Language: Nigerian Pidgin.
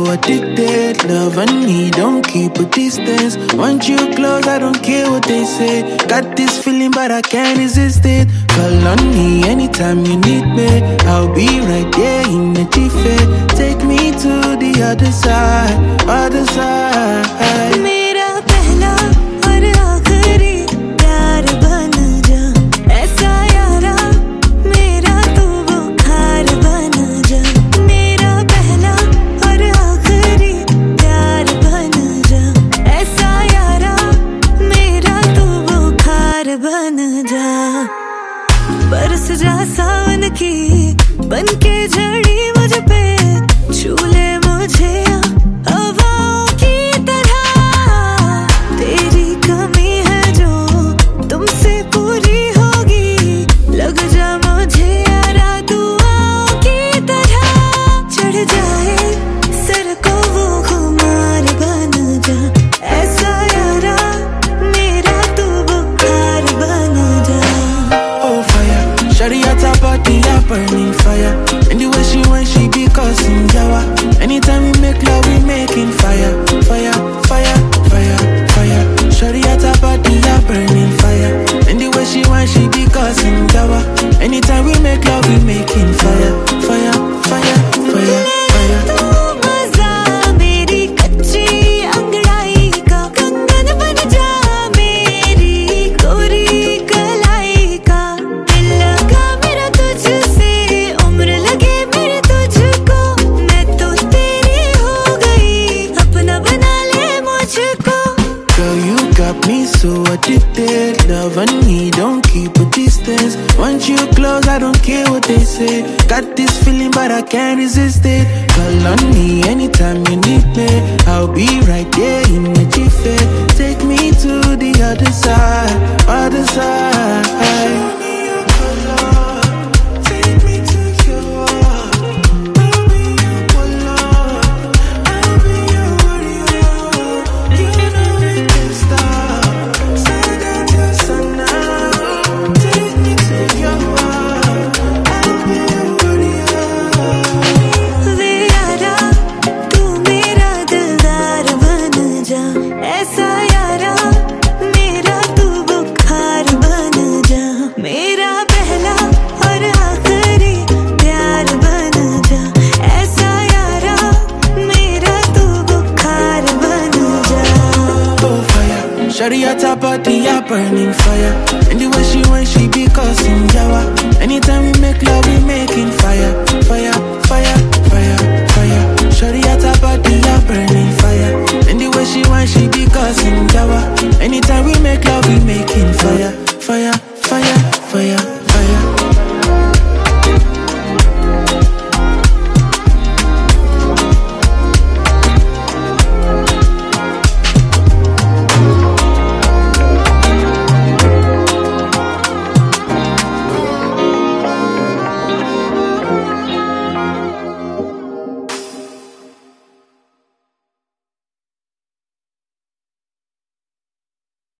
addicted. Love and me don't keep a distance. Want you close, I don't care what they say. Got this feeling but I can't resist it. Call on me anytime you need me. I'll be right there in the jiffy. Take me to the other side, other side. मेरा पहला और आखिरी प्यार बन जा, ऐसा यारा मेरा तू बुखार बन जा। मेरा पहला और आखिरी प्यार बन जा, ऐसा यारा मेरा तू बुखार बन जा। बरस जा सावन की बनके झड़ी मुझ पे, छू ले मुझे हवाओं की तरह। तेरी कमी है जो तुमसे पूरी होगी, लग जा मुझे यारा दुआओं की तरह। चढ़ जाए सर को वो खुमार बन जा, ऐसा यारा मेरा तू बुखार बन जा। Oh fire, shawty at her body a burning fire. And the way she when she be causing yawa. Anytime we make love we making fire, fire, fire, fire, fire. Shawty at her body a burning fire. And the way she when she be causing yawa. Anytime we make love we making fire, fire, fire, fire, fire. तू मजा मेरी कच्ची अंगड़ाई का, कंगन बन जा मेरी कोरी कलाई का। दिल लगा मेरा तुझसे, उम्र लगे मेरे तुझको। मैं तो तेरी हो गई, अपना बना ले मुझको। Girl, you got me so addicted. Love and me don't keep a distance. Want you close, I don't care what they say. Got this feeling but I can't resist it. Call on me anytime you need me. I'll be right there in the jiffy. Take me to the other side, other side. Show me your color, take me to your heart. I'll be your color, I'll be your warrior. You know we can stop. Side of your sun now. Take me to your heart. I'll be your warrior. वे यारा तू मेरा दिलदार बन जा, ऐसा यारा मेरा तू बुखार बन जा। मेरा पहला और आखिरी प्यार बन जा, ऐसा यारा मेरा तू बुखार बन जा। Oh fire, shawty at her body a burning fire. And the way she when she be causing yawa. Anytime we make love we making fire, fire, fire,